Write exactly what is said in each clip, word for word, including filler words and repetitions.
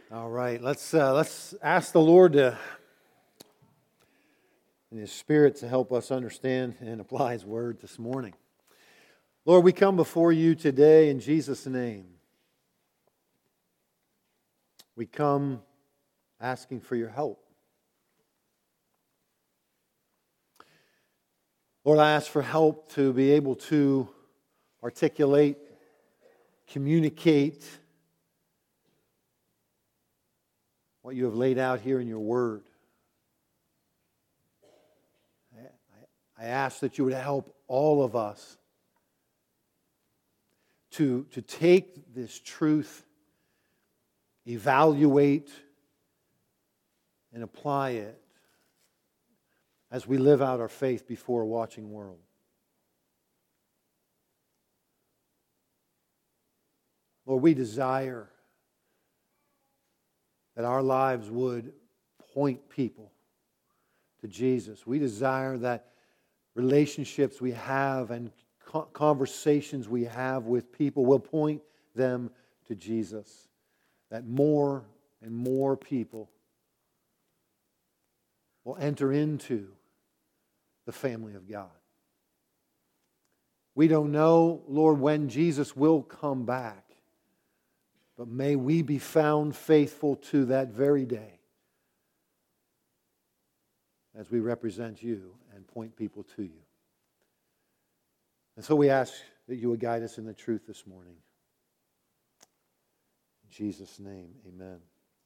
All right, let's uh, let's ask the Lord to, in His Spirit, to help us understand and apply His Word this morning. Lord, we come before You today in Jesus' name. We come asking for Your help. Lord, I ask for help to be able to articulate, communicate what You have laid out here in Your Word. I ask that You would help all of us to, to take this truth, evaluate, and apply it as we live out our faith before a watching world. Lord, we desire that our lives would point people to Jesus. We desire that relationships we have and conversations we have with people will point them to Jesus. That more and more people will enter into the family of God. We don't know, Lord, when Jesus will come back, but may we be found faithful to that very day as we represent You and point people to You. And so we ask that You would guide us in the truth this morning. In Jesus' name, amen.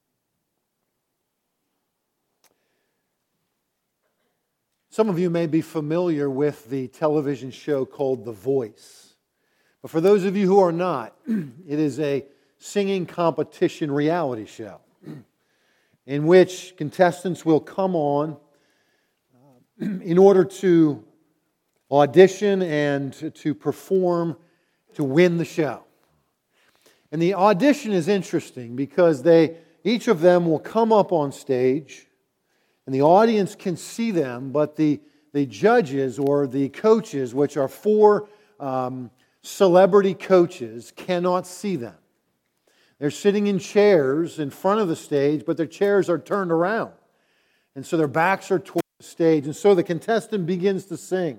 Some of you may be familiar with the television show called The Voice. But for those of you who are not, it is a singing competition reality show in which contestants will come on in order to audition and to perform to win the show. And the audition is interesting because they each of them will come up on stage and the audience can see them, but the, the judges or the coaches, which are four um, celebrity coaches, cannot see them. They're sitting in chairs in front of the stage, but their chairs are turned around. And so their backs are toward the stage. And so the contestant begins to sing.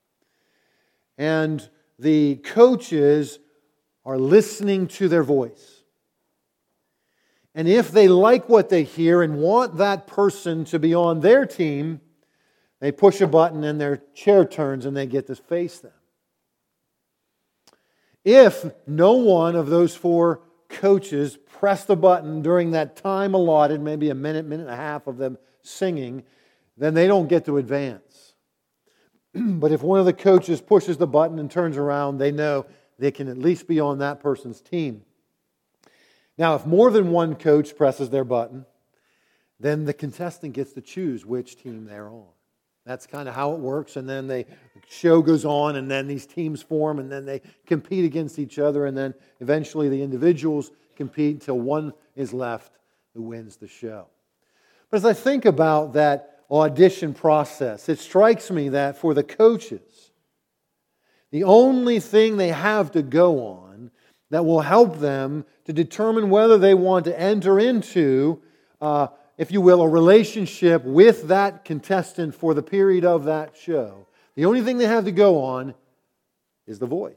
And the coaches are listening to their voice. And if they like what they hear and want that person to be on their team, they push a button and their chair turns and they get to face them. If no one of those four coaches press the button during that time allotted, maybe a minute, minute and a half of them singing, then they don't get to advance. But if one of the coaches pushes the button and turns around, they know they can at least be on that person's team. Now, if more than one coach presses their button, then the contestant gets to choose which team they're on. That's kind of how it works. And then they, the show goes on, and then these teams form, and then they compete against each other, and then eventually the individuals compete until one is left who wins the show. But as I think about that audition process, it strikes me that for the coaches, the only thing they have to go on that will help them to determine whether they want to enter into, uh, if you will, a relationship with that contestant for the period of that show, the only thing they have to go on is the voice.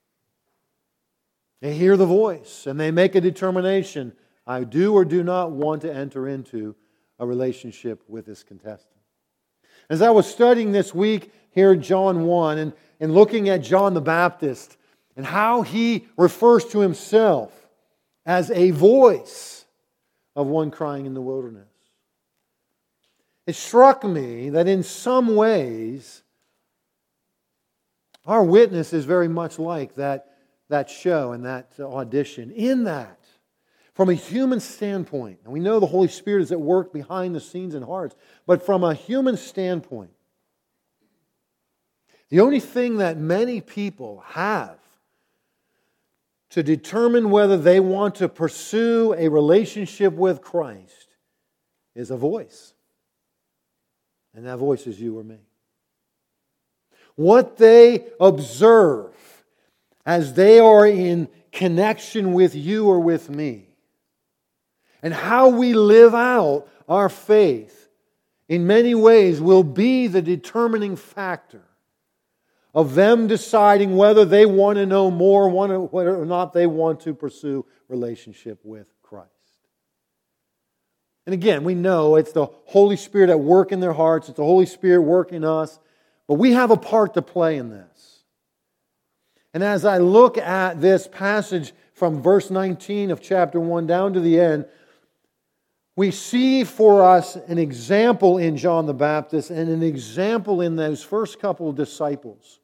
They hear the voice and they make a determination. I do or do not want to enter into a relationship with this contestant. As I was studying this week here in John one and, and looking at John the Baptist and how he refers to himself as a voice of one crying in the wilderness, it struck me that in some ways our witness is very much like that, that show and that audition. In that, from a human standpoint, and we know the Holy Spirit is at work behind the scenes in hearts, but from a human standpoint, the only thing that many people have to determine whether they want to pursue a relationship with Christ is a voice. And that voice is you or me. What they observe as they are in connection with you or with me And how we live out our faith in many ways will be the determining factor of them deciding whether they want to know more, whether or not they want to pursue relationship with Christ. And again, we know it's the Holy Spirit at work in their hearts. It's the Holy Spirit working in us. But we have a part to play in this. And as I look at this passage from verse nineteen of chapter one down to the end, we see for us an example in John the Baptist and an example in those first couple of disciples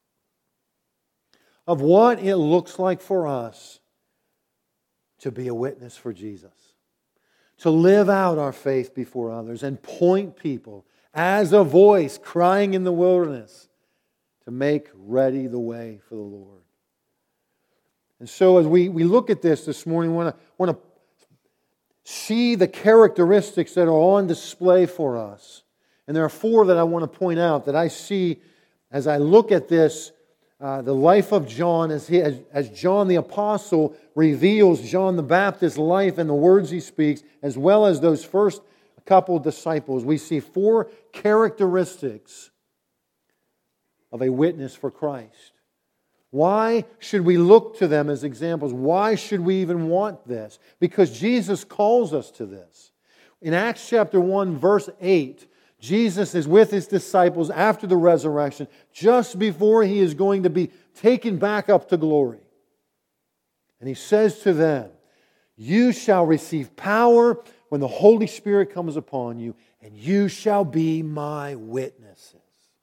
of what it looks like for us to be a witness for Jesus. To live out our faith before others and point people as a voice crying in the wilderness to make ready the way for the Lord. And so as we, we look at this this morning, we want to, want to see the characteristics that are on display for us. And there are four that I want to point out that I see as I look at this, uh, the life of John as, he, as, as John the Apostle reveals John the Baptist's life and the words he speaks, as well as those first couple disciples. We see four characteristics of a witness for Christ. Why should we look to them as examples? Why should we even want this? Because Jesus calls us to this. In Acts chapter one, verse eight, Jesus is with His disciples after the resurrection, just before He is going to be taken back up to glory. And He says to them, "You shall receive power when the Holy Spirit comes upon you, and you shall be my witnesses."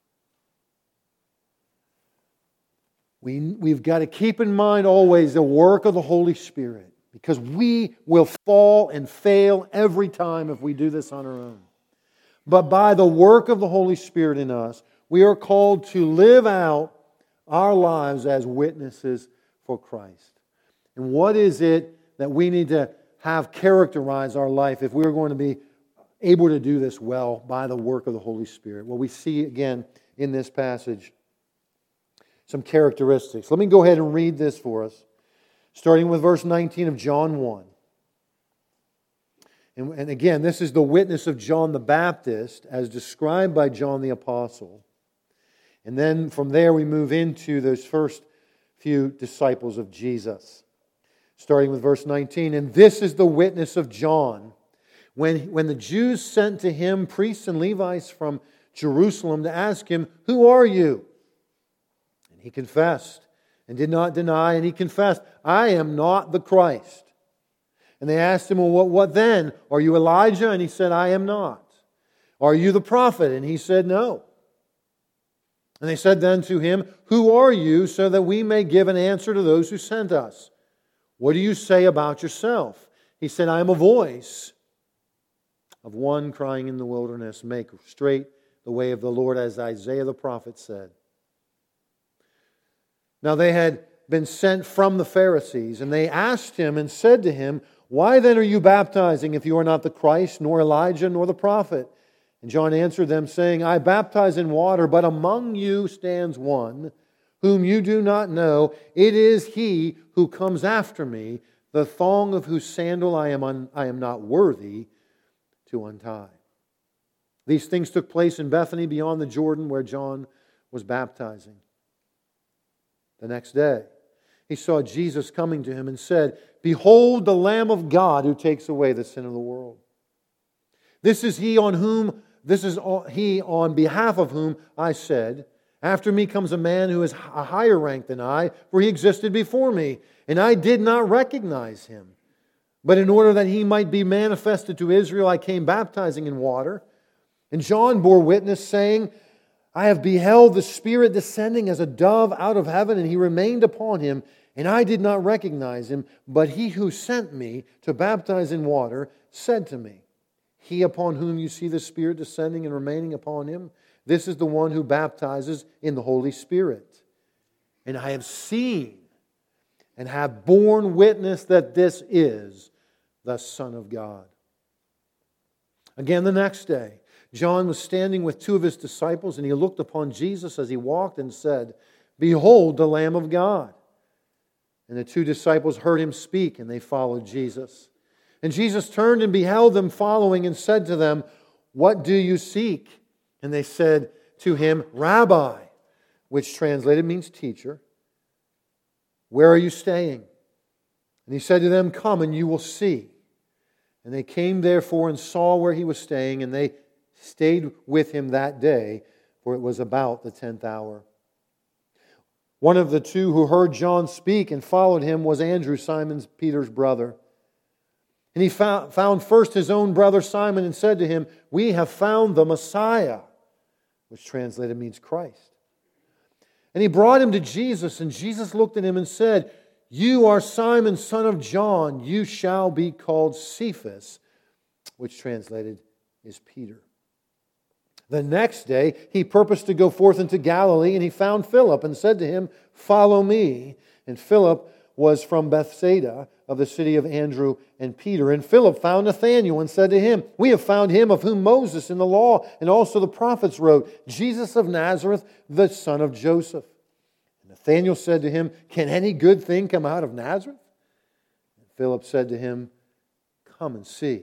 We, we've got to keep in mind always the work of the Holy Spirit, because we will fall and fail every time if we do this on our own. But by the work of the Holy Spirit in us, we are called to live out our lives as witnesses for Christ. And what is it that we need to have characterize our life if we're going to be able to do this well by the work of the Holy Spirit? Well, we see again in this passage some characteristics. Let me go ahead and read this for us, starting with verse nineteen of John one. And, and again, this is the witness of John the Baptist as described by John the Apostle. And then from there we move into those first few disciples of Jesus. Starting with verse nineteen, "And this is the witness of John, when, when the Jews sent to him priests and Levites from Jerusalem to ask him, 'Who are you?' And he confessed and did not deny, and he confessed, 'I am not the Christ.' And they asked him, 'Well, what, what then? Are you Elijah?' And he said, 'I am not.' 'Are you the prophet?' And he said, 'No.' And they said then to him, 'Who are you, so that we may give an answer to those who sent us? What do you say about yourself?' He said, 'I am a voice of one crying in the wilderness, make straight the way of the Lord, as Isaiah the prophet said.' Now they had been sent from the Pharisees, and they asked him and said to him, 'Why then are you baptizing if you are not the Christ, nor Elijah, nor the prophet?' And John answered them, saying, 'I baptize in water, but among you stands one whom you do not know. It is He who comes after me, the thong of whose sandal I am, un- I am not worthy to untie.' These things took place in Bethany beyond the Jordan, where John was baptizing. The next day, he saw Jesus coming to him and said, 'Behold the Lamb of God who takes away the sin of the world. This is He on whom, this is He on behalf of whom I said, after me comes a man who is a higher rank than I, for He existed before me, and I did not recognize Him. But in order that He might be manifested to Israel, I came baptizing in water. And John bore witness, saying, I have beheld the Spirit descending as a dove out of heaven, and He remained upon Him, and I did not recognize Him. But He who sent me to baptize in water said to me, He upon whom you see the Spirit descending and remaining upon Him, this is the one who baptizes in the Holy Spirit. And I have seen and have borne witness that this is the Son of God.' Again the next day, John was standing with two of his disciples, and he looked upon Jesus as he walked and said, Behold the Lamb of God. And the two disciples heard him speak, and they followed Jesus. And Jesus turned and beheld them following and said to them, "What do you seek?" And they said to him, "Rabbi," which translated means teacher, "where are you staying?" And he said to them, "Come and you will see." And they came therefore and saw where he was staying, and they stayed with him that day, for it was about the tenth hour. One of the two who heard John speak and followed him was Andrew, Simon Peter's brother. And he found first his own brother Simon and said to him, "We have found the Messiah," which translated means Christ. And he brought him to Jesus, and Jesus looked at him and said, "You are Simon, son of John. You shall be called Cephas," which translated is Peter. The next day he purposed to go forth into Galilee, and he found Philip and said to him, "Follow me." And Philip was from Bethsaida, of the city of Andrew and Peter. And Philip found Nathanael and said to him, "We have found him of whom Moses in the law and also the prophets wrote, Jesus of Nazareth, the son of Joseph." And Nathanael said to him, "Can any good thing come out of Nazareth?" And Philip said to him, "Come and see."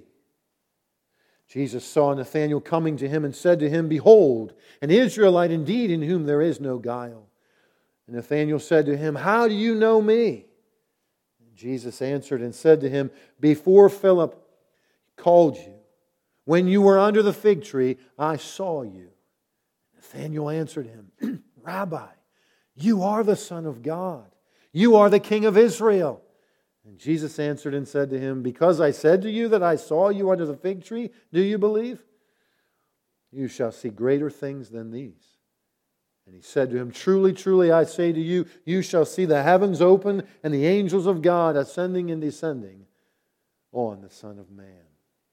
Jesus saw Nathanael coming to him and said to him, "Behold, an Israelite indeed, in whom there is no guile." And Nathanael said to him, "How do you know me?" And Jesus answered and said to him, "Before Philip called you, when you were under the fig tree, I saw you." Nathanael answered him, "Rabbi, you are the Son of God. You are the King of Israel." And Jesus answered and said to him, "Because I said to you that I saw you under the fig tree, do you believe? You shall see greater things than these." And he said to him, "Truly, truly, I say to you, you shall see the heavens open and the angels of God ascending and descending on the Son of Man."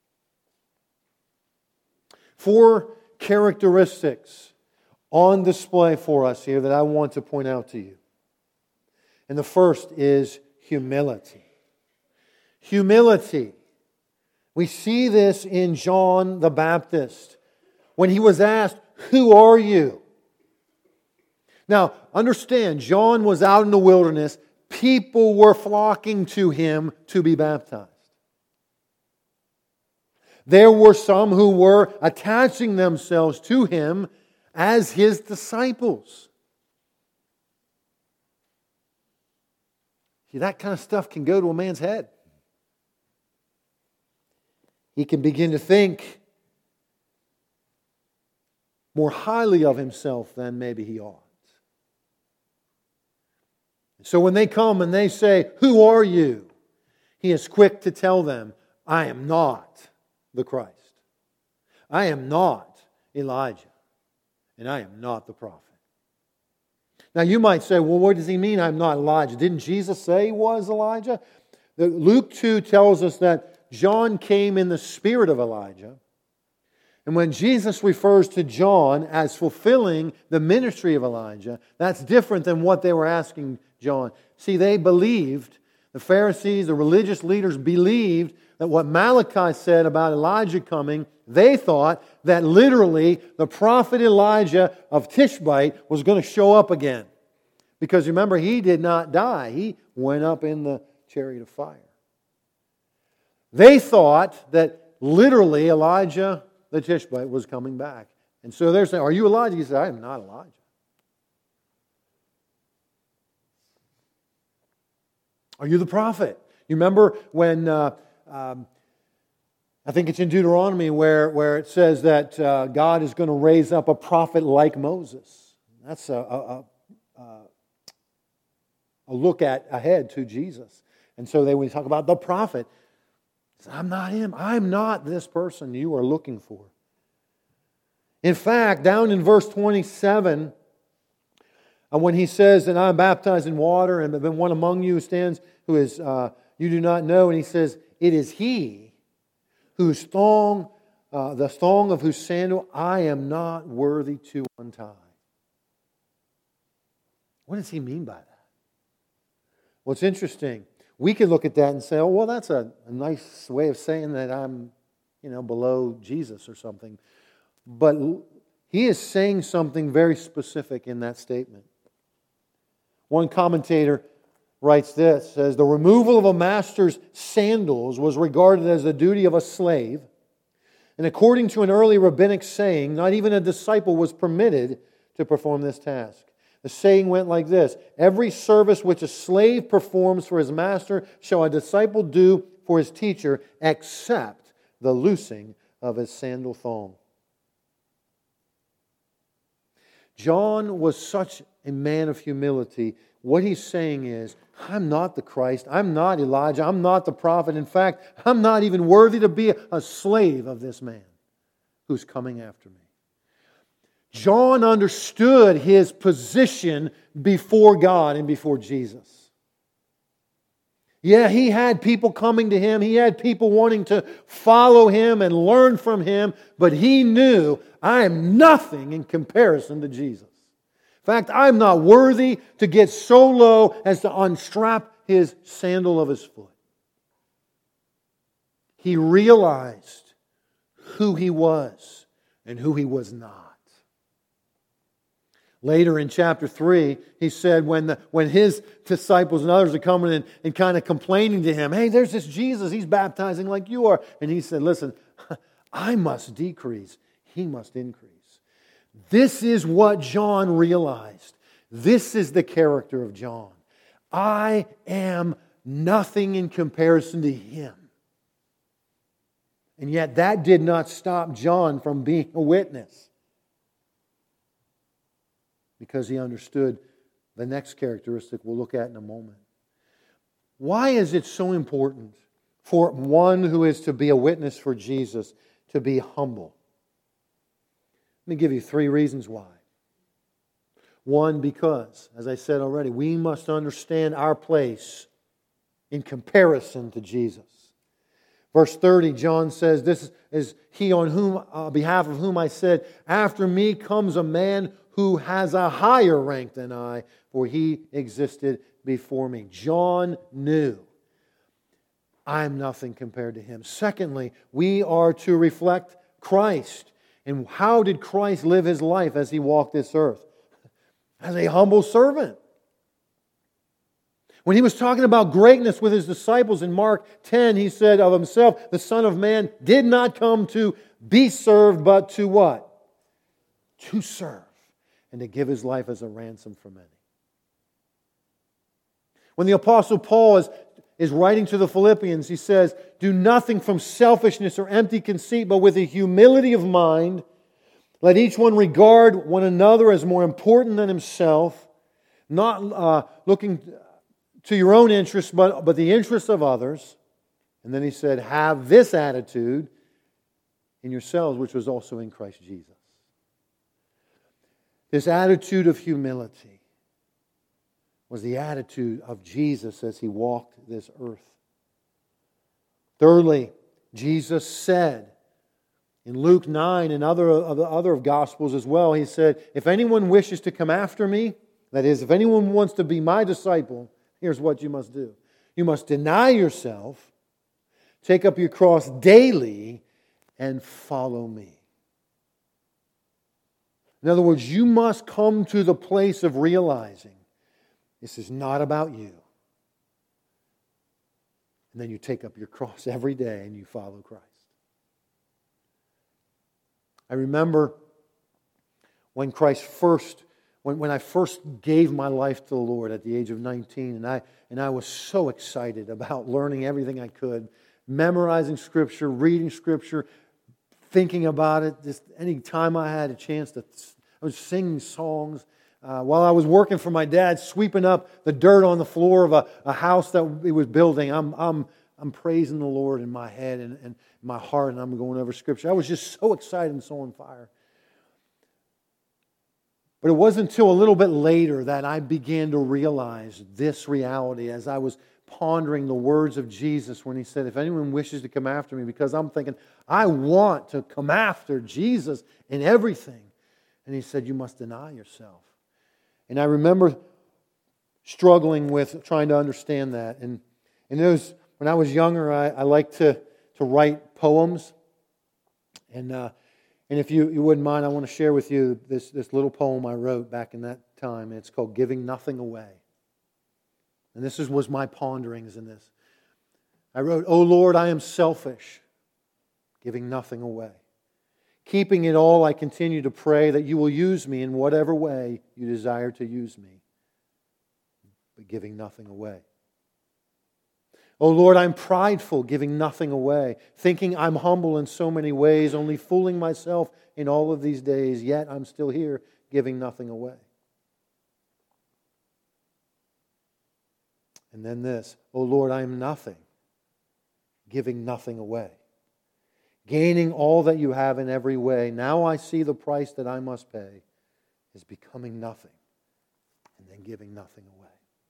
Four characteristics on display for us here that I want to point out to you. And the first is humility. Humility. We see this in John the Baptist when he was asked, "Who are you?" Now, understand, John was out in the wilderness. People were flocking to him to be baptized. There were some who were attaching themselves to him as his disciples. See, that kind of stuff can go to a man's head. He can begin to think more highly of himself than maybe he ought. So when they come and they say, "Who are you?" he is quick to tell them, "I am not the Christ. I am not Elijah. And I am not the prophet." Now you might say, "Well, what does he mean I'm not Elijah? Didn't Jesus say he was Elijah?" Luke two tells us that John came in the spirit of Elijah. And when Jesus refers to John as fulfilling the ministry of Elijah, that's different than what they were asking John. See, they believed, the Pharisees, the religious leaders believed that what Malachi said about Elijah coming, they thought that literally the prophet Elijah of Tishbite was going to show up again. Because remember, he did not die. He went up in the chariot of fire. They thought that literally Elijah the Tishbite was coming back. And so they're saying, "Are you Elijah?" He said, "I am not Elijah." "Are you the prophet?" You remember when, uh, um, I think it's in Deuteronomy where, where it says that uh, God is going to raise up a prophet like Moses. That's a, a, a, a look at ahead to Jesus. And so they would talk about the prophet. I'm not him. I'm not this person you are looking for. In fact, down in verse twenty-seven, when he says that I'm baptized in water, and then one among you stands who is uh, you do not know, and he says, "It is he whose thong, uh, the thong of whose sandal I am not worthy to untie." What does he mean by that? Well, it's interesting. We could look at that and say, "Oh, well, that's a, a nice way of saying that I'm, you know, below Jesus or something." But he is saying something very specific in that statement. One commentator writes this, says, the removal of a master's sandals was regarded as the duty of a slave. And according to an early rabbinic saying, not even a disciple was permitted to perform this task. The saying went like this: every service which a slave performs for his master shall a disciple do for his teacher, except the loosing of his sandal thong. John was such a man of humility. What he's saying is, I'm not the Christ. I'm not Elijah. I'm not the prophet. In fact, I'm not even worthy to be a slave of this man who's coming after me. John understood his position before God and before Jesus. Yeah, he had people coming to him. He had people wanting to follow him and learn from him. But he knew, I am nothing in comparison to Jesus. In fact, I'm not worthy to get so low as to unstrap his sandal of his foot. He realized who he was and who he was not. Later in chapter three, he said when the, when his disciples and others are coming in and kind of complaining to him, hey, there's this Jesus, he's baptizing like you are. And he said, listen, I must decrease, he must increase. This is what John realized. This is the character of John. I am nothing in comparison to him. And yet that did not stop John from being a witness, because he understood the next characteristic we'll look at in a moment. Why is it so important for one who is to be a witness for Jesus to be humble? Let me give you three reasons why. One, because, as I said already, we must understand our place in comparison to Jesus. Verse thirty, John says, this is he on whom, on behalf of whom I said, after me comes a man who has a higher rank than I, for he existed before me. John knew, I'm nothing compared to him. Secondly, we are to reflect Christ. And how did Christ live his life as he walked this earth? As a humble servant. When he was talking about greatness with his disciples in Mark ten, he said of himself, the Son of Man did not come to be served, but to what? To serve. And to give his life as a ransom for many. When the Apostle Paul is, is writing to the Philippians, he says, do nothing from selfishness or empty conceit, but with a humility of mind, let each one regard one another as more important than himself, not uh, looking to your own interests, but, but the interests of others. And then he said, have this attitude in yourselves, which was also in Christ Jesus. This attitude of humility was the attitude of Jesus as he walked this earth. Thirdly, Jesus said in Luke nine and other of the other Gospels as well, he said, if anyone wishes to come after me, that is, if anyone wants to be my disciple, here's what you must do. You must deny yourself, take up your cross daily, and follow me. In other words, you must come to the place of realizing this is not about you. And then you take up your cross every day and you follow Christ. I remember when Christ first, when, when I first gave my life to the Lord at the age of nineteen, and I, and I was so excited about learning everything I could, memorizing Scripture, reading Scripture, thinking about it. Just any time I had a chance to, I was singing songs. Uh, while I was working for my dad, sweeping up the dirt on the floor of a, a house that he was building, I'm I'm I'm praising the Lord in my head and, and my heart, and I'm going over Scripture. I was just so excited and so on fire. But it wasn't until a little bit later that I began to realize this reality as I was pondering the words of Jesus when he said, if anyone wishes to come after me, because I'm thinking, I want to come after Jesus in everything. And he said, you must deny yourself. And I remember struggling with trying to understand that. And, and it was, when I was younger, I, I liked to, to write poems. And uh, and if you, you wouldn't mind, I want to share with you this, this little poem I wrote back in that time. It's called Giving Nothing Away. And this is, was my ponderings in this. I wrote, "O Lord, I am selfish, giving nothing away. Keeping it all, I continue to pray that you will use me in whatever way you desire to use me, but giving nothing away. O Lord, I'm prideful, giving nothing away, thinking I'm humble in so many ways, only fooling myself in all of these days, yet I'm still here, giving nothing away." And then this, "O Lord, I am nothing, giving nothing away. Gaining all that you have in every way, now I see the price that I must pay is becoming nothing and then giving nothing away."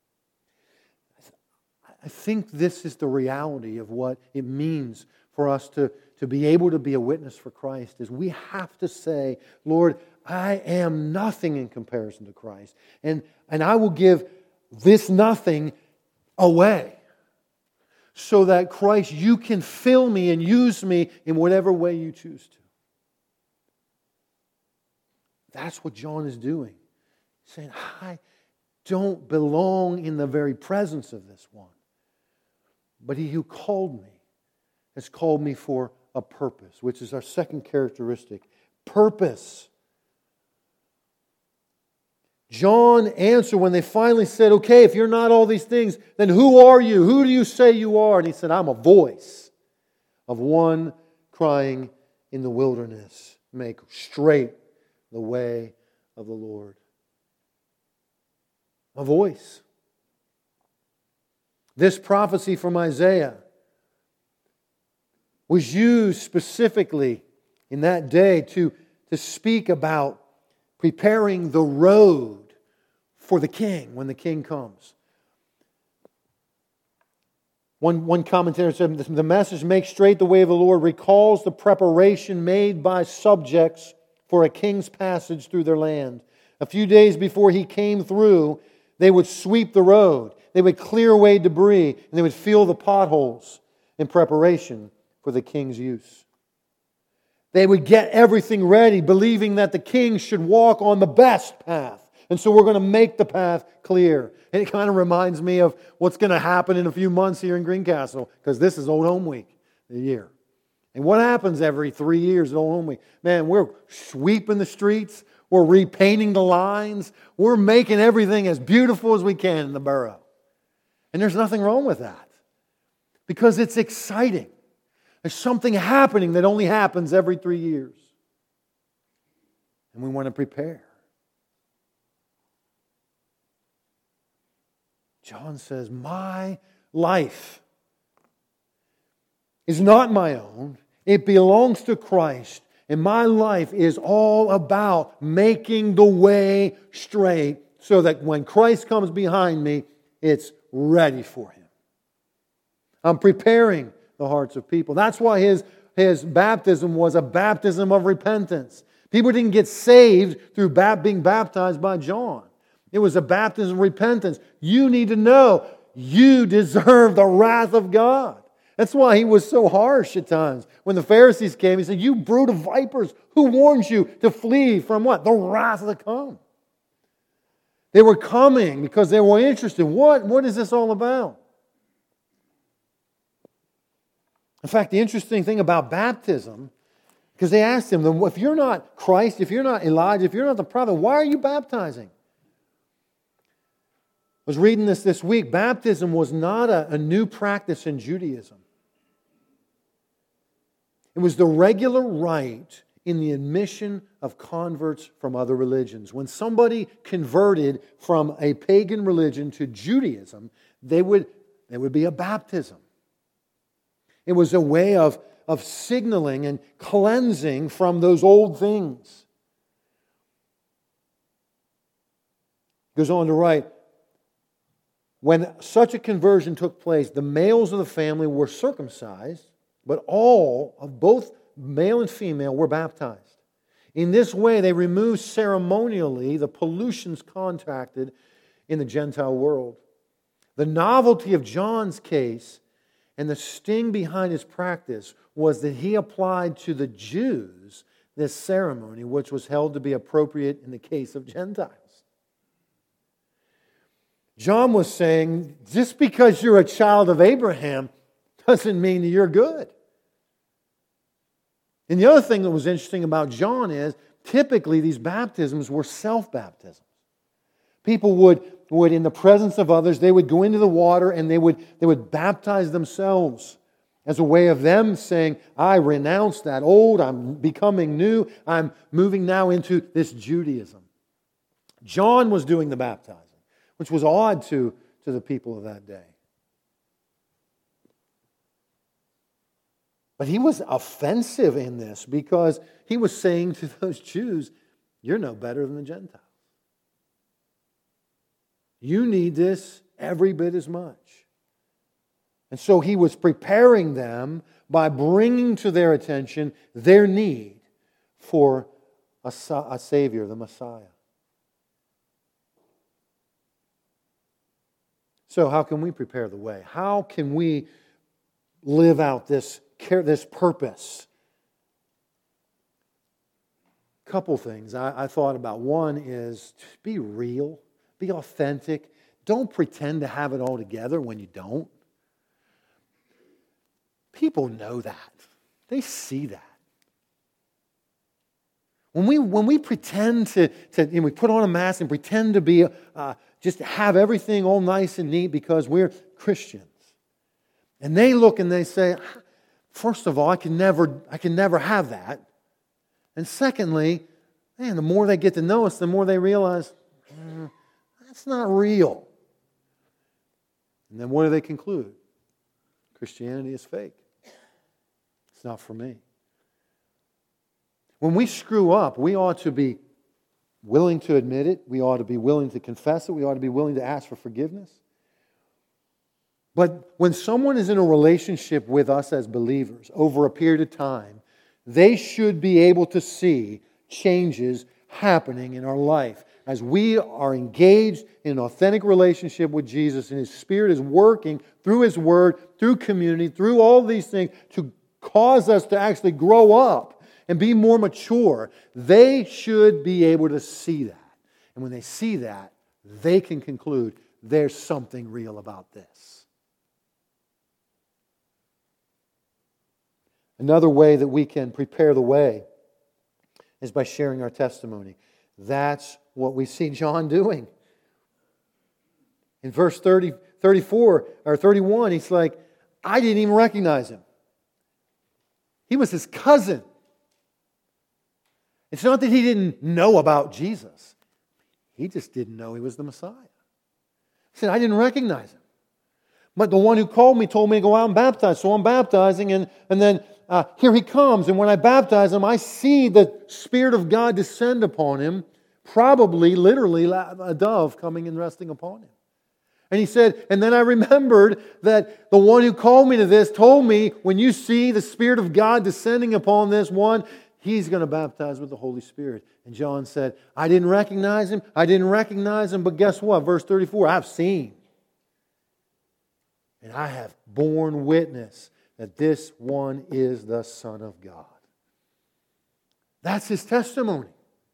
I think this is the reality of what it means for us to, to be able to be a witness for Christ, is we have to say, "Lord, I am nothing in comparison to Christ, and, and I will give this nothing away, so that Christ, you can fill me and use me in whatever way you choose to." That's what John is doing. He's saying, I don't belong in the very presence of this one. But He who called me has called me for a purpose, which is our second characteristic. Purpose. John answered when they finally said, "Okay, if you're not all these things, then who are you? Who do you say you are?" And he said, "I'm a voice of one crying in the wilderness, make straight the way of the Lord." A voice. This prophecy from Isaiah was used specifically in that day to, to speak about preparing the road for the king when the king comes. One, one commentator said, "The message, 'Make straight the way of the Lord,' recalls the preparation made by subjects for a king's passage through their land. A few days before he came through, they would sweep the road. They would clear away debris, and they would fill the potholes in preparation for the king's use. They would get everything ready, believing that the king should walk on the best path. And so we're going to make the path clear." And it kind of reminds me of what's going to happen in a few months here in Greencastle, because this is Old Home Week, the year. And what happens every three years at Old Home Week? Man, we're sweeping the streets. We're repainting the lines. We're making everything as beautiful as we can in the borough. And there's nothing wrong with that, because it's exciting. There's something happening that only happens every three years. And we want to prepare. John says, "My life is not my own. It belongs to Christ. And my life is all about making the way straight so that when Christ comes behind me, it's ready for Him. I'm preparing the hearts of people." That's why his, his baptism was a baptism of repentance. People didn't get saved through being baptized by John. It was a baptism of repentance. You need to know you deserve the wrath of God. That's why He was so harsh at times. When the Pharisees came, He said, "You brood of vipers, who warns you to flee from what? The wrath to come." They were coming because they were interested. What, what is this all about? In fact, the interesting thing about baptism, because they asked him, "If you're not Christ, if you're not Elijah, if you're not the prophet, why are you baptizing?" I was reading this this week. Baptism was not a, a new practice in Judaism. It was the regular rite in the admission of converts from other religions. When somebody converted from a pagan religion to Judaism, they would, there would be a baptism. It was a way of, of signaling and cleansing from those old things. Goes on to write, when such a conversion took place, the males of the family were circumcised, but all of both male and female were baptized. In this way, they removed ceremonially the pollutions contracted in the Gentile world. The novelty of John's case and the sting behind his practice was that he applied to the Jews this ceremony, which was held to be appropriate in the case of Gentiles. John was saying, just because you're a child of Abraham doesn't mean that you're good. And the other thing that was interesting about John is, typically these baptisms were self-baptisms. People would, would, in the presence of others, they would go into the water and they would, they would baptize themselves as a way of them saying, I renounce that old, I'm becoming new, I'm moving now into this Judaism. John was doing the baptizing, which was odd to, to the people of that day. But he was offensive in this because he was saying to those Jews, you're no better than the Gentiles. You need this every bit as much. And so he was preparing them by bringing to their attention their need for a, a Savior, the Messiah. So how can we prepare the way? How can we live out this care, this purpose? A couple things I, I thought about. One is be real, be authentic. Don't pretend to have it all together when you don't. People know that. They see that. When we, when we pretend to, to you know, we put on a mask and pretend to be, uh, just have everything all nice and neat because we're Christians. And they look and they say, first of all, I can never, I can never have that. And secondly, man, the more they get to know us, the more they realize, mm, that's not real. And then what do they conclude? Christianity is fake. It's not for me. When we screw up, we ought to be willing to admit it. We ought to be willing to confess it. We ought to be willing to ask for forgiveness. But when someone is in a relationship with us as believers over a period of time, they should be able to see changes happening in our life. As we are engaged in an authentic relationship with Jesus and His Spirit is working through His Word, through community, through all these things to cause us to actually grow up and be more mature, they should be able to see that. And when they see that, they can conclude there's something real about this. Another way that we can prepare the way is by sharing our testimony. That's what we see John doing. In verse thirty, thirty-four or thirty-one, he's like, I didn't even recognize him. He was his cousin. It's not that he didn't know about Jesus. He just didn't know he was the Messiah. He said, I didn't recognize him. But the one who called me told me to go out and baptize. So I'm baptizing, and, and then uh, here he comes. And when I baptize him, I see the Spirit of God descend upon him, probably, literally, a dove coming and resting upon him. And he said, and then I remembered that the one who called me to this told me, when you see the Spirit of God descending upon this one, he's going to baptize with the Holy Spirit. And John said, I didn't recognize him. I didn't recognize him. But guess what? Verse thirty-four, I've seen. And I have borne witness that this one is the Son of God. That's his testimony.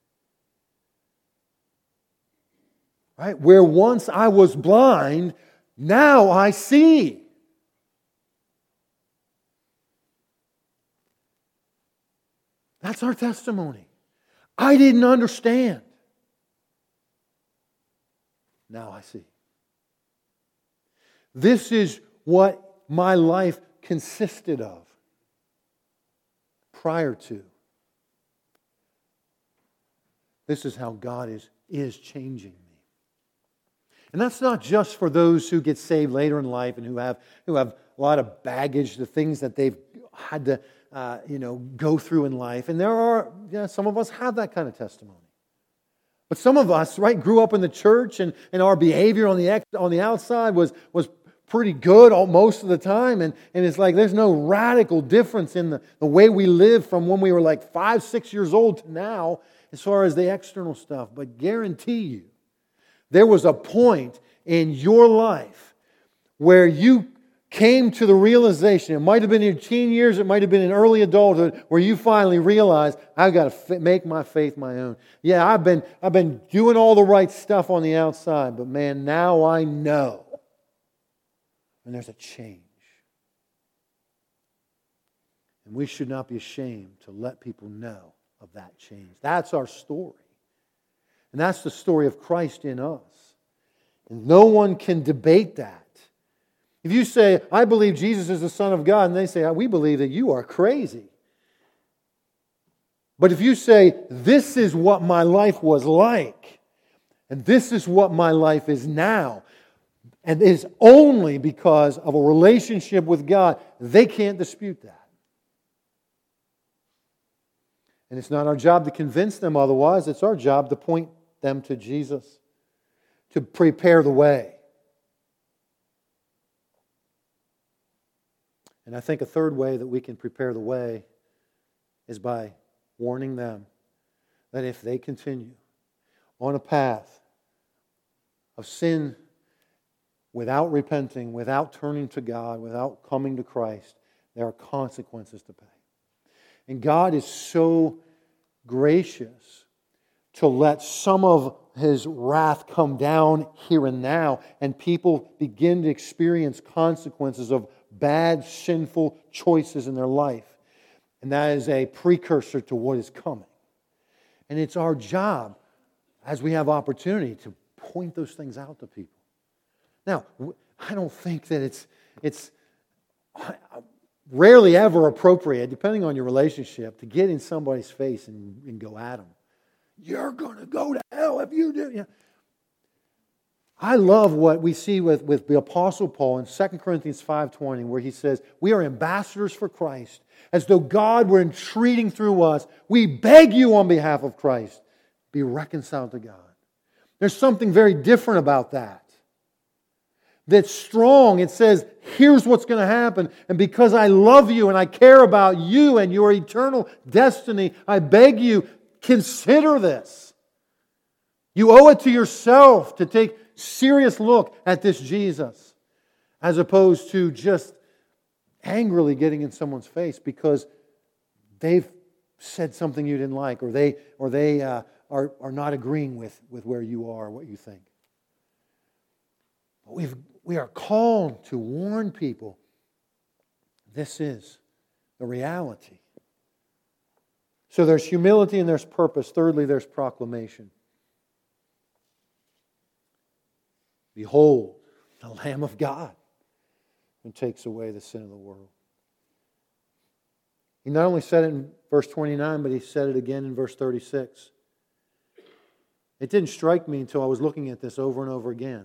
Right? Where once I was blind, now I see. That's our testimony. I didn't understand. Now I see. This is what my life consisted of prior to. This is how God is, is changing me. And that's not just for those who get saved later in life and who have, who have a lot of baggage, the things that they've had to Uh, you know, go through in life. And there are, yeah, some of us have that kind of testimony. But some of us, right, grew up in the church and, and our behavior on the ex, on the outside was, was pretty good all, most of the time. And, and it's like there's no radical difference in the, the way we live from when we were like five, six years old to now as far as the external stuff. But guarantee you, there was a point in your life where you came to the realization, it might have been in your teen years, it might have been in early adulthood, where you finally realized, I've got to f- make my faith my own. Yeah, I've been, I've been doing all the right stuff on the outside, but man, now I know. And there's a change. And we should not be ashamed to let people know of that change. That's our story. And that's the story of Christ in us. And no one can debate that. If you say, I believe Jesus is the Son of God, and they say, we believe that you are crazy. But if you say, this is what my life was like, and this is what my life is now, and it is only because of a relationship with God, they can't dispute that. And it's not our job to convince them otherwise. It's our job to point them to Jesus, to prepare the way. And I think a third way that we can prepare the way is by warning them that if they continue on a path of sin without repenting, without turning to God, without coming to Christ, there are consequences to pay. And God is so gracious to let some of His wrath come down here and now, and people begin to experience consequences of bad, sinful choices in their life. And that is a precursor to what is coming. And it's our job, as we have opportunity, to point those things out to people. Now, I don't think that it's it's rarely ever appropriate, depending on your relationship, to get in somebody's face and, and go at them. You're going to go to hell if you do. You know, I love what we see with, with the Apostle Paul in Second Corinthians five twenty, where he says, we are ambassadors for Christ. As though God were entreating through us, we beg you on behalf of Christ, be reconciled to God. There's something very different about that. That's strong. It says, here's what's going to happen. And because I love you and I care about you and your eternal destiny, I beg you, consider this. You owe it to yourself to take serious look at this Jesus, as opposed to just angrily getting in someone's face because they've said something you didn't like, or they or they uh, are, are not agreeing with, with where you are, what you think. But we've we are called to warn people. This is the reality. So there's humility and there's purpose. Thirdly, there's proclamation. Behold, the Lamb of God who takes away the sin of the world. He not only said it in verse twenty-nine, but he said it again in verse thirty-six. It didn't strike me until I was looking at this over and over again.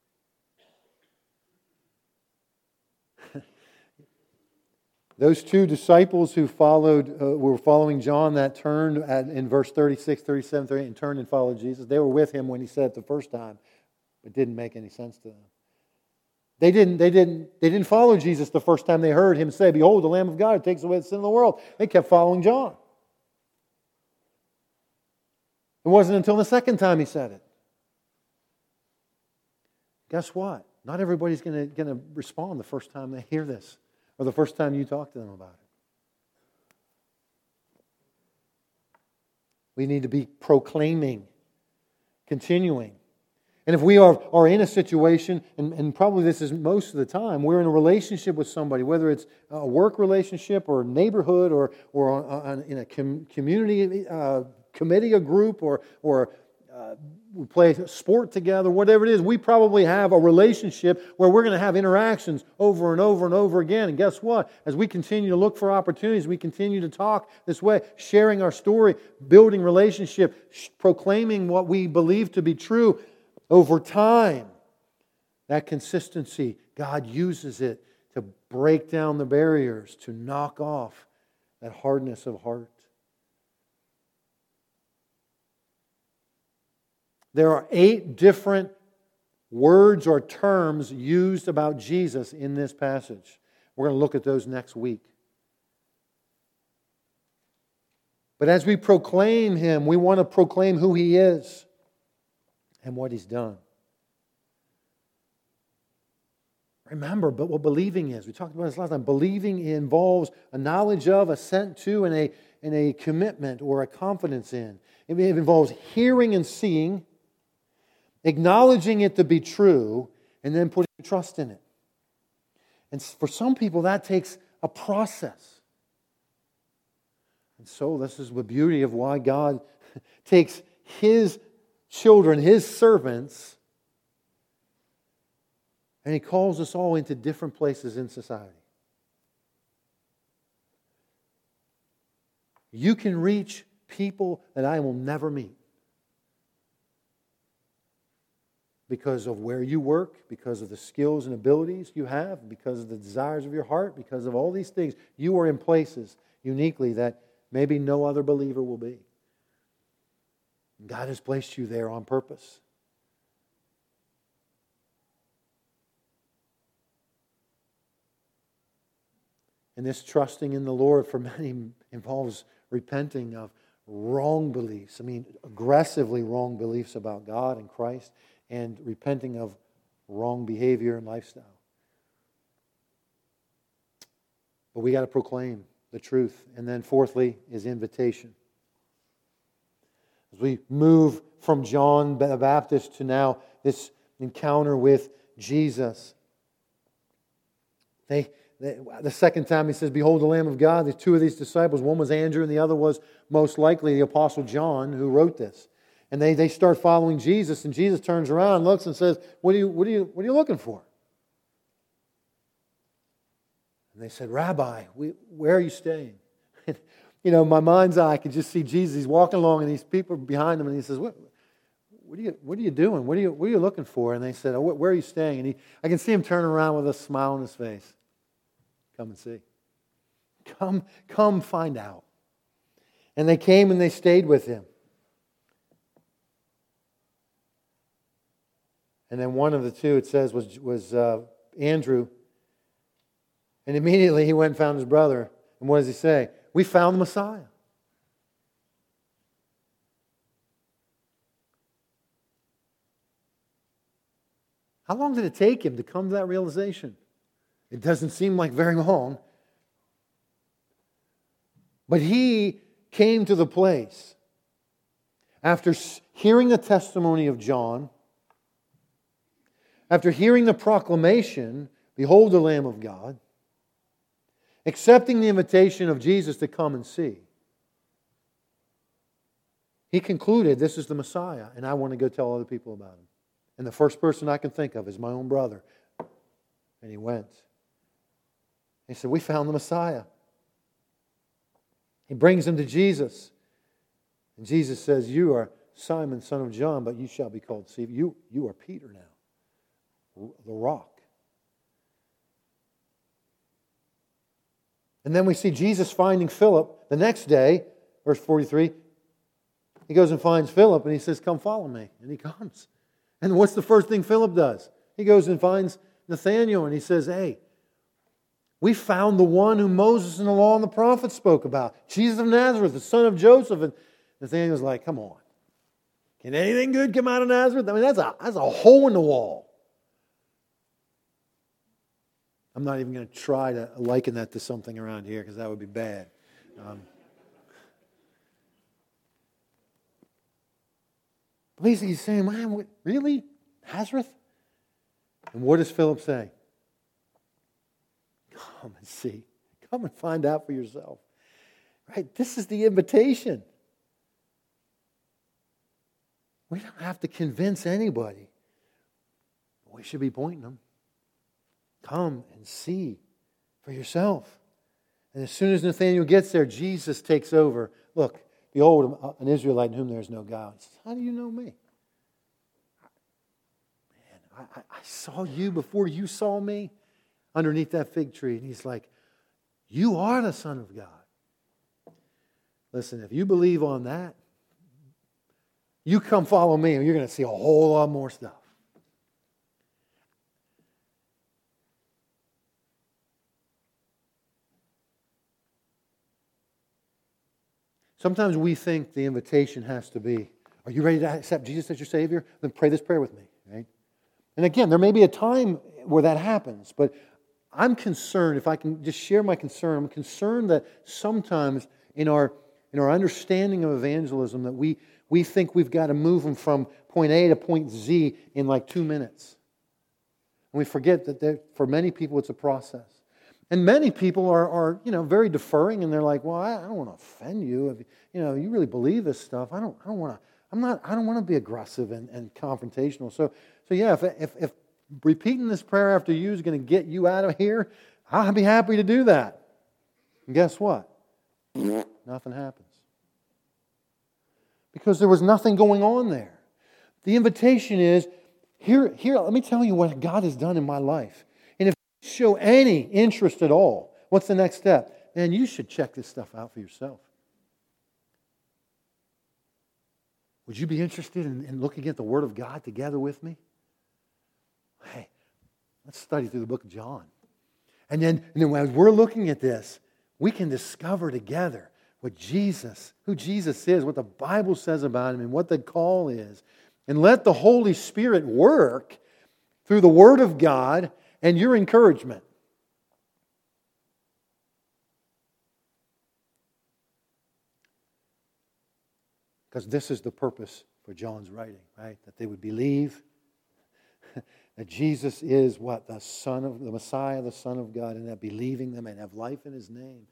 Those two disciples who followed, uh, were following John that turned at, in verse thirty-six, thirty-seven, thirty-eight, and turned and followed Jesus. They were with him when he said it the first time. It didn't make any sense to them. They didn't, they didn't, they didn't follow Jesus the first time they heard him say, behold, the Lamb of God who takes away the sin of the world. They kept following John. It wasn't until the second time he said it. Guess what? Not everybody's going to, going to respond the first time they hear this, or the first time you talk to them about it. We need to be proclaiming, continuing. And if we are, are in a situation, and, and probably this is most of the time, we're in a relationship with somebody, whether it's a work relationship or a neighborhood or, or on, in a com, community uh, committee, a group, or, or uh, we play a sport together, whatever it is, we probably have a relationship where we're going to have interactions over and over and over again. And guess what? As we continue to look for opportunities, we continue to talk this way, sharing our story, building relationship, proclaiming what we believe to be true. Over time, that consistency, God uses it to break down the barriers, to knock off that hardness of heart. There are eight different words or terms used about Jesus in this passage. We're going to look at those next week. But as we proclaim Him, we want to proclaim who He is and what He's done. Remember, but what believing is, we talked about this last time, believing involves a knowledge of, assent to, and a, and a commitment or a confidence in. It involves hearing and seeing, acknowledging it to be true, and then putting trust in it. And for some people, that takes a process. And so this is the beauty of why God takes His children, His servants, and He calls us all into different places in society. You can reach people that I will never meet because of where you work, because of the skills and abilities you have, because of the desires of your heart, because of all these things. You are in places uniquely that maybe no other believer will be. God has placed you there on purpose. And this trusting in the Lord for many involves repenting of wrong beliefs. I mean, aggressively wrong beliefs about God and Christ, and repenting of wrong behavior and lifestyle. But we got to proclaim the truth. And then fourthly is invitation. As we move from John the Baptist to now this encounter with Jesus, they The second time he says, "Behold the Lamb of God." There's two of these disciples. One was Andrew and the other was most likely the Apostle John who wrote this. And they, they start following Jesus, and Jesus turns around, looks and says, what are you, what are you, what are you looking for? And they said, "Rabbi, we, where are you staying?" And, you know, my mind's eye, I could just see Jesus. He's walking along and these people behind him, and he says, what, what, are, you, what are you doing? What are you, what are you looking for? And they said, "Oh, where are you staying?" And he, I can see him turn around with a smile on his face. Come and see. Come, come find out. And they came and they stayed with him. And then one of the two, it says, was, was uh, Andrew. And immediately he went and found his brother. And what does he say? "We found the Messiah." How long did it take him to come to that realization? It doesn't seem like very long. But he came to the place after hearing the testimony of John, after hearing the proclamation, "Behold the Lamb of God," accepting the invitation of Jesus to come and see. He concluded, this is the Messiah, and I want to go tell other people about him. And the first person I can think of is my own brother. And he went. He said, "We found the Messiah." He brings him to Jesus. And Jesus says, "You are Simon, son of John, but you shall be called Cephas." You, you are Peter now, the rock. And then we see Jesus finding Philip the next day, verse forty-three. He goes and finds Philip and he says, "Come follow me." And he comes. And what's the first thing Philip does? He goes and finds Nathanael and he says, "Hey, we found the one who Moses and the law and the prophets spoke about. Jesus of Nazareth, the son of Joseph." And Nathanael's like, "Come on. Can anything good come out of Nazareth?" I mean, that's a, that's a hole in the wall. I'm not even going to try to liken that to something around here because that would be bad. Um, basically, he's saying, "Man, what, really? Nazareth?" And what does Philip say? Come and see. Come and find out for yourself. Right? This is the invitation. We don't have to convince anybody. We should be pointing them. Come and see for yourself. And as soon as Nathanael gets there, Jesus takes over. "Look, behold, an Israelite in whom there is no God." He says, "How do you know me?" Man, I, I saw you before you saw me underneath that fig tree. And he's like, "You are the Son of God." Listen, if you believe on that, you come follow me and you're going to see a whole lot more stuff. Sometimes we think the invitation has to be, "Are you ready to accept Jesus as your Savior? Then pray this prayer with me." Right? And again, there may be a time where that happens. But I'm concerned, if I can just share my concern, I'm concerned that sometimes in our in our understanding of evangelism that we, we think we've got to move them from point A to point Z in like two minutes. And we forget that there, for many people it's a process. And many people are, are you know, very deferring, and they're like, well, I, I don't want to offend you. If you know, you really believe this stuff. I don't I don't want to I'm not I don't want to be aggressive and, and confrontational. So so yeah, if if if repeating this prayer after you is going to get you out of here, I'll be happy to do that. And guess what? Nothing happens. Because there was nothing going on there. The invitation is, here, here, let me tell you what God has done in my life. And if you show any interest at all, what's the next step? Man, you should check this stuff out for yourself. Would you be interested in, in looking at the Word of God together with me? Hey, let's study through the book of John. And then, and then as we're looking at this, we can discover together what Jesus, who Jesus is, what the Bible says about Him, and what the call is. And let the Holy Spirit work through the Word of God and your encouragement. Because this is the purpose for John's writing, right? That they would believe that Jesus is what? The Son of the Messiah, the Son of God, and that believing them and have life in His name.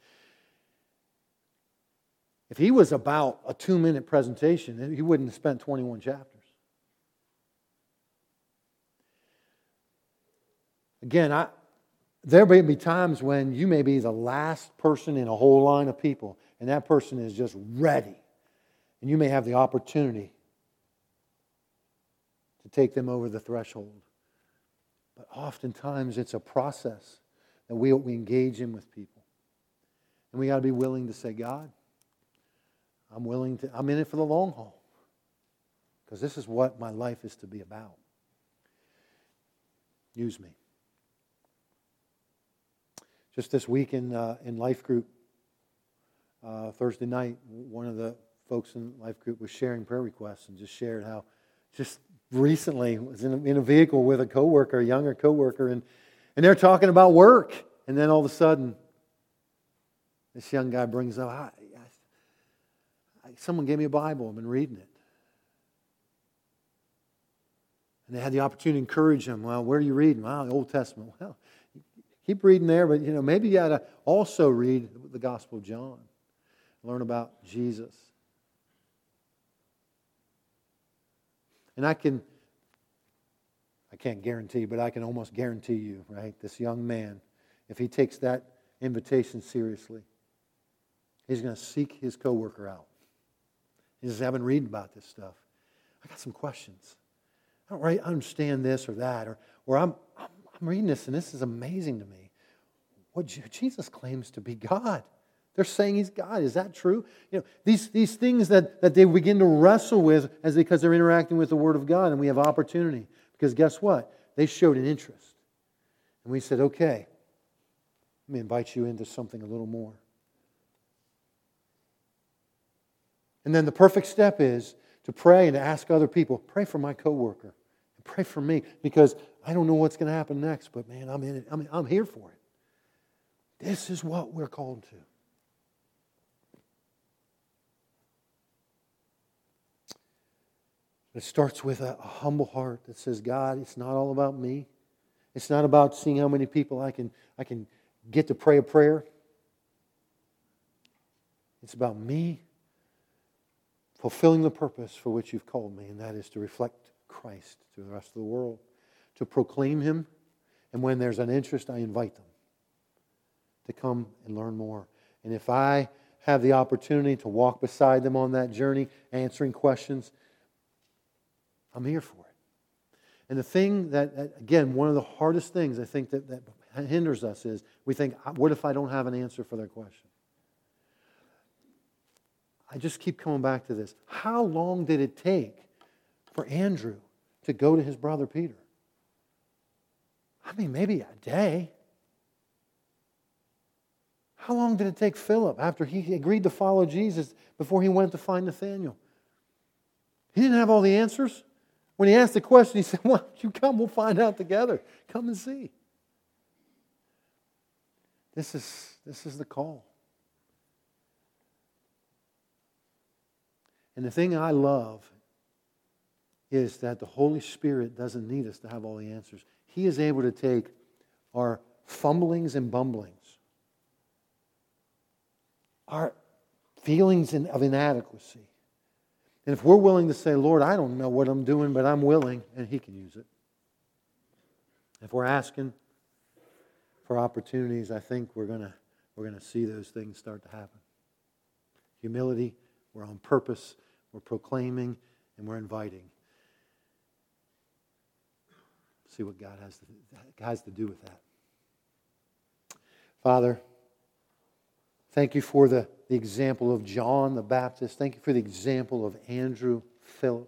If he was about a two-minute presentation, he wouldn't have spent twenty-one chapters. Again, I, there may be times when you may be the last person in a whole line of people, and that person is just ready. And you may have the opportunity to take them over the threshold. But oftentimes it's a process that we, we engage in with people. And we got to be willing to say, God, I'm willing to, I'm in it for the long haul. Because this is what my life is to be about. Use me. Just this week in, uh, in Life Group, uh, Thursday night, one of the folks in Life Group was sharing prayer requests and just shared how just recently was in a, in a vehicle with a coworker, a younger coworker, and, and they're talking about work. And then all of a sudden, this young guy brings up, I, I, someone gave me a Bible, I've been reading it. And they had the opportunity to encourage him. Well, where are you reading? Well, the Old Testament. Well, keep reading there, but you know, maybe you ought to also read the Gospel of John. Learn about Jesus. And I can, I can't guarantee, but I can almost guarantee you, right? This young man, if he takes that invitation seriously, he's going to seek his coworker out. He says, I've been reading about this stuff. I got some questions. I don't really understand this or that, or, or I'm, I'm, I'm reading this and this is amazing to me. What Jesus claims to be God. They're saying He's God. Is that true? You know, these, these things that, that they begin to wrestle with as because they're interacting with the Word of God, and we have opportunity. Because guess what? They showed an interest. And we said, okay, let me invite you into something a little more. And then the perfect step is to pray and to ask other people, pray for my coworker. And pray for me, because I don't know what's going to happen next, but man, I'm in it. I'm, I'm here for it. This is what we're called to. It starts with a, a humble heart that says, God, it's not all about me. It's not about seeing how many people I can, I can get to pray a prayer. It's about me fulfilling the purpose for which you've called me, and that is to reflect Christ to the rest of the world, to proclaim Him, and when there's an interest, I invite them to come and learn more. And if I have the opportunity to walk beside them on that journey, answering questions, I'm here for it. And the thing that, again, one of the hardest things I think that, that hinders us is we think, what if I don't have an answer for their question? I just keep coming back to this. How long did it take for Andrew to go to his brother Peter? I mean, maybe a day. How long did it take Philip after he agreed to follow Jesus before he went to find Nathanael? He didn't have all the answers. When he asked the question, he said, why don't you come? We'll find out together. Come and see. This is, this is the call. And the thing I love is that the Holy Spirit doesn't need us to have all the answers. He is able to take our fumblings and bumblings, our feelings of inadequacy. And if we're willing to say, Lord, I don't know what I'm doing, but I'm willing, and He can use it. If we're asking for opportunities, I think we're gonna we're gonna see those things start to happen. Humility, we're on purpose, we're proclaiming, and we're inviting. See what God has to, has to do with that. Father, thank you for the, the example of John the Baptist. Thank you for the example of Andrew, Philip.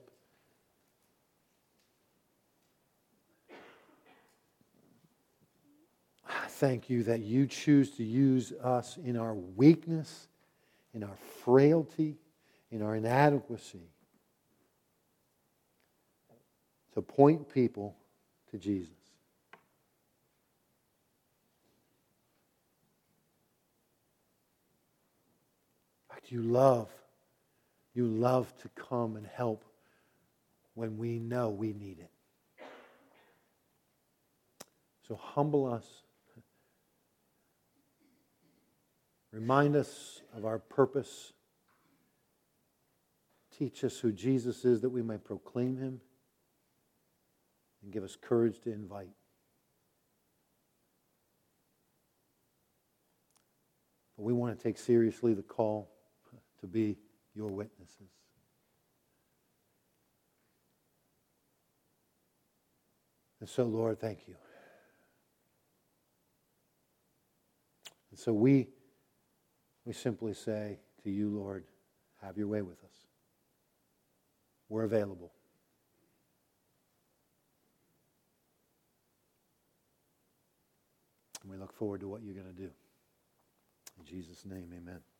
I thank you that you choose to use us in our weakness, in our frailty, in our inadequacy, to point people to Jesus. But you love, you love to come and help when we know we need it. So humble us. Remind us of our purpose. Teach us who Jesus is that we may proclaim Him. And give us courage to invite. But we want to take seriously the call to be your witnesses. And so, Lord, thank you. And so we, we simply say to you, Lord, have your way with us. We're available. And we look forward to what you're going to do. In Jesus' name, amen.